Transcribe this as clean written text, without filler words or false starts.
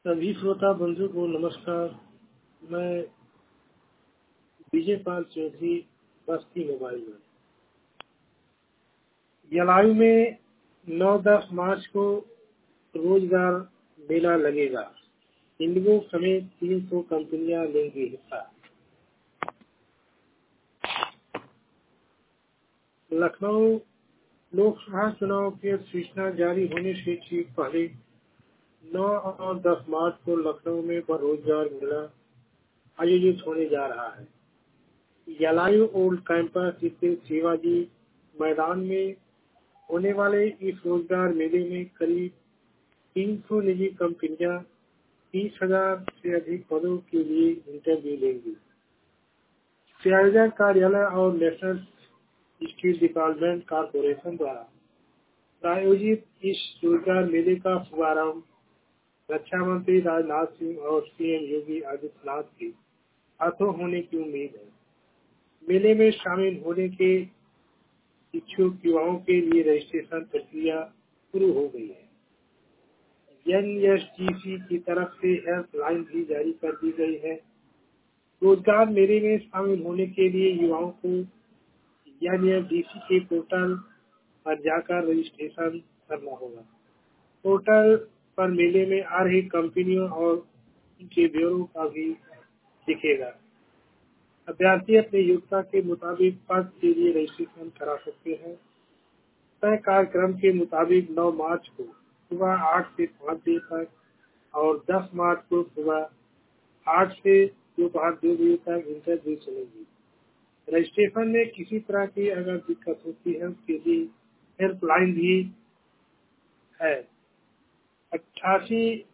सभी श्रोता बंधु को नमस्कार। मैं विजय पाल चौधरी, बस्ती मोबाइल में। जलायु में 9-10 मार्च को रोजगार मेला लगेगा। इंडिगो समेत 300 कंपनियां लेंगी हिस्सा। लखनऊ लोकसभा चुनाव की सूचना जारी होने से ठीक पहले 9 और 10 मार्च को लखनऊ में रोजगार मेला आयोजित होने जा रहा है। जलायु ओल्ड कैंपस स्थित शिवाजी मैदान में होने वाले इस रोजगार मेले में करीब 300 निजी कंपनियां 30,000 से अधिक पदों के लिए इंटरव्यू लेंगी। प्रायोजक कार्यालय और नेशनल स्टील डिपार्टमेंट कॉरपोरेशन द्वारा प्रायोजित इस रोजगार मेले का शुभारंभ रक्षा मंत्री राजनाथ सिंह और सीएम योगी आदित्यनाथ के हाथों होने की उम्मीद है। मेले में शामिल होने के इच्छुक युवाओं के लिए रजिस्ट्रेशन प्रक्रिया शुरू हो गई है। एनएसडीसी की तरफ से हेल्पलाइन भी जारी कर दी गई है। रोजगार मेले में शामिल होने के लिए युवाओं को एनएसडीसी के पोर्टल पर जाकर रजिस्ट्रेशन करना होगा। पोर्टल पर मेले में आ रही कंपनियों और उनके ब्यूरो का भी दिखेगा। अभ्यर्थी अपने योग्यता के मुताबिक पद के लिए रजिस्ट्रेशन करा सकते हैं। तय कार्यक्रम के मुताबिक 9 मार्च को सुबह 8 से 5 बजे तक और 10 मार्च को सुबह 8 से दोपहर 2 बजे तक इंटरव्यू चलेगी। रजिस्ट्रेशन में किसी तरह की अगर दिक्कत होती है उसके लिए हेल्पलाइन भी है। 88